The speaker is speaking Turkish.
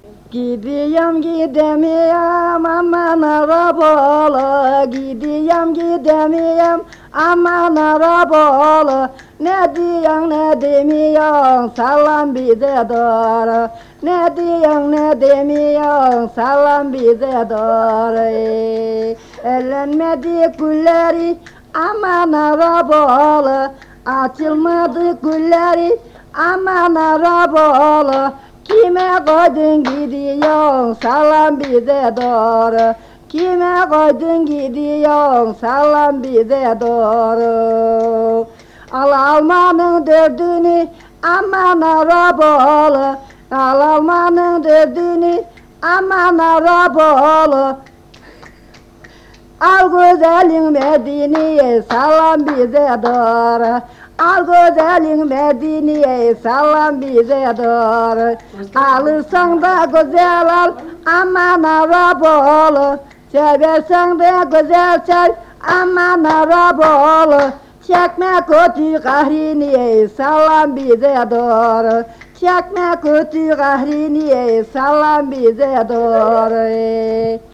Gidiyem gidemeyem aman arabalı, gidiyem gidemeyem aman arabalı. Ne diyen ne demiyen salam bize doğru. Ne diyen ne demiyen salam bize doğru. Ellenmedik gülleri aman arabalı, açılmadı gülleri aman arabalı. Kime koydun gidiyorsun salam bize doğru. Kime koydun gidiyorsun salam bize doğru. Al almanın dördünü aman arabalı. Al almanın dördünü aman arabalı. Al güzelin Medine'ye salam bize doğru. Al güzelin Medine'ye salam bize doğru. Alırsan da güzel al aman arabalı. Seversen de güzel çal aman arabalı. Çekme kötü kahrini salam bize doğru. Çekme kötü kahrini salam bize doğru.